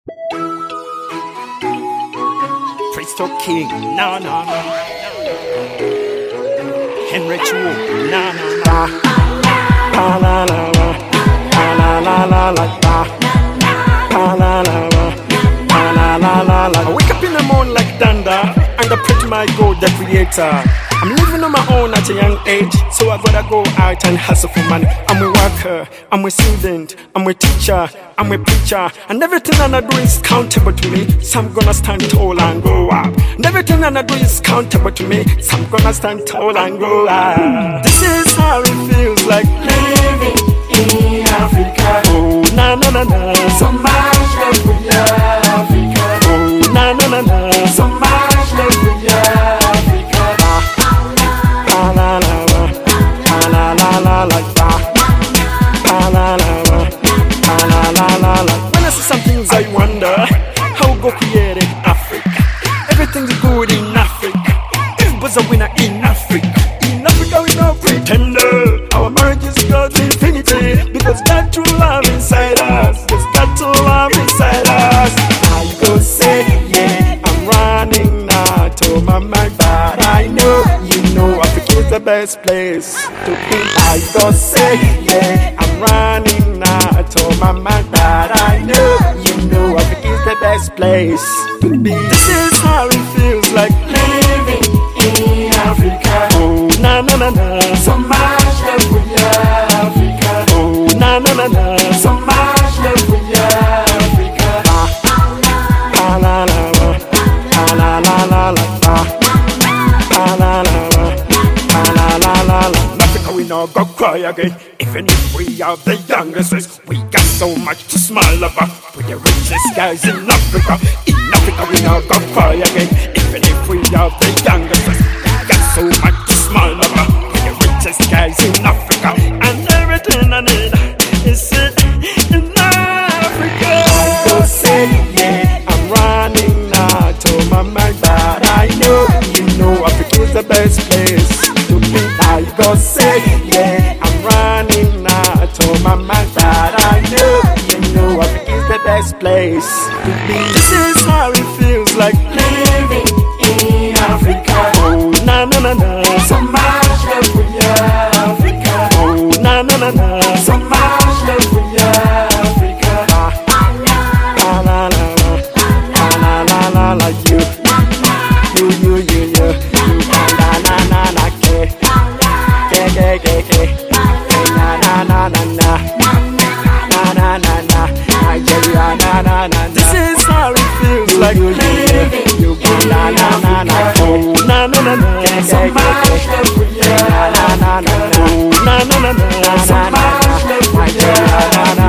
Crystal King, no, no, no. Henry Chu, no, no, no. La la la la, la la la la, la la la la. I wake up in the morning like thunder, and I pray to my God, the Creator. I'm living on my own at a young age, so I gotta go out and hustle for money. I'm a worker, I'm a student, I'm a teacher, I'm a preacher, and everything that I do is countable to me, so I'm gonna stand tall and go up. And everything that I do is countable to me, so I'm gonna stand tall and go up. This is how it feels like living in Africa. Oh, na na na na. So much love for you, Africa. Oh, na na na na. So much love for you, Africa. La la la la, la la la la, la la la. When I see some things, I wonder how God created Africa. Everything's good in Africa. Everybody's a winner in Africa. In Africa, we no pretender. Our marriage is God's infinity, because God true love inside us. There's God true love inside us. I go say, yeah, I'm running now to my mind, but I know, you know, Africa is the best place to be. I go say, yeah, I'm running now to my mind, but I know, you know, Africa is the best place to be. This is how it feels like living in Africa. Oh, na na na na. So much love for you, Africa. Oh, na na na na. So much love for you, Africa. La la la la, la la la la, la la la. In Africa we no go cry again. Even if we are the youngest race, we got so much to smile about. We're the richest guys in Africa. In Africa we no go cry again. Even if we are the youngest race, we got so much to smile about. We're the richest guys in Africa, and everything I need is in Africa. I go say, yeah, I'm running now to my mind, but I know, you know, Africa is the best place to be. I go say, yeah, I'm running now to my mind, but I know, you know, Africa is the best place to be. This is how it feels like living in Africa. Oh, na na na na. So much love for you, Africa. Oh, na na na na. So much love for you, Africa. La la la la, la la la la. You, la la la la, ke, na na na na na, na na na na, Nigeria, na na na. This is how it feels like living. You go na na na na, oh na na na na, so much love for you, na na na na, oh na na na na, Nigeria, na na.